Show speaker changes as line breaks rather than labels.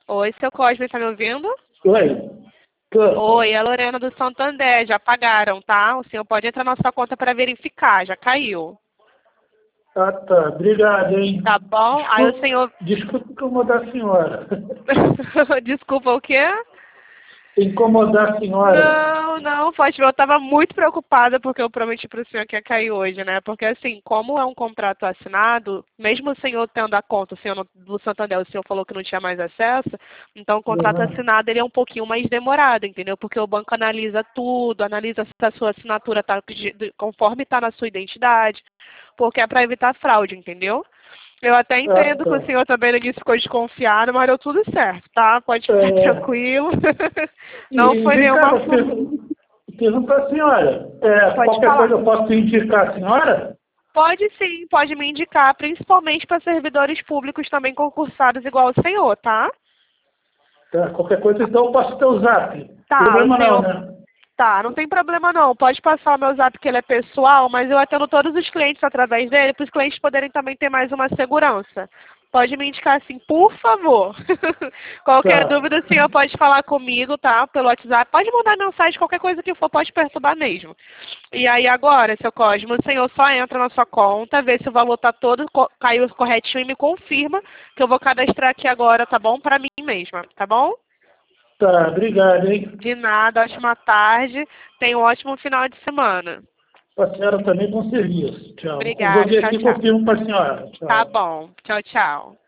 Oi, seu Cosme, tá me ouvindo?
Oi. Tô.
Oi, é a Lorena do Santander, já pagaram, tá? O senhor pode entrar na sua conta para verificar, já caiu.
Ah, tá. Obrigado, hein?
Tá bom? Aí o senhor...
Desculpe incomodar a senhora.
Desculpa, o quê?
Incomodar a senhora.
Não, não, pode ver, eu estava muito preocupada porque eu prometi para o senhor que ia cair hoje, né? Porque assim, como é um contrato assinado, mesmo o senhor tendo a conta, o senhor do Santander, o senhor falou que não tinha mais acesso, então o contrato
Uhum.
assinado ele é um pouquinho mais demorado, entendeu? Porque o banco analisa tudo, analisa se a sua assinatura está conforme está na sua identidade, porque é para evitar fraude, entendeu? Eu até
Ah,
entendo que o
tá.
senhor também no início ficou desconfiado, mas deu tudo certo, tá? Pode ficar
É,
tranquilo. Não
e
foi
vem cá,
nenhuma...
pergunta à senhora.
Pode
Qualquer
falar.
coisa eu posso indicar a senhora?
Pode sim, pode me indicar, principalmente para servidores públicos também concursados igual o senhor, tá?
Tá, qualquer coisa, então eu posso ter o zap.
Tá, o
Problema não,
senhor...
né?
Tá, não tem problema não. Pode passar o meu zap que ele é pessoal, mas eu atendo todos os clientes através dele, para os clientes poderem também ter mais uma segurança. Pode me indicar assim, por favor. Qualquer
Tá.
dúvida, o senhor pode falar comigo, tá? Pelo WhatsApp. Pode mandar mensagem, qualquer coisa que for, pode perturbar mesmo. E aí agora, seu Cosmo, o senhor só entra na sua conta, vê se o valor tá todo, caiu corretinho e me confirma que eu vou cadastrar aqui agora, tá bom? Para mim mesma, tá bom?
Tá, obrigado, hein?
De nada, ótima tarde. Tenha um ótimo final de semana.
A senhora também, bom serviço. Tchau. Eu vou
Obrigada,
ver
tchau,
aqui e
tchau.
confirmo para a senhora.
Tá
Tchau.
bom. Tchau, tchau.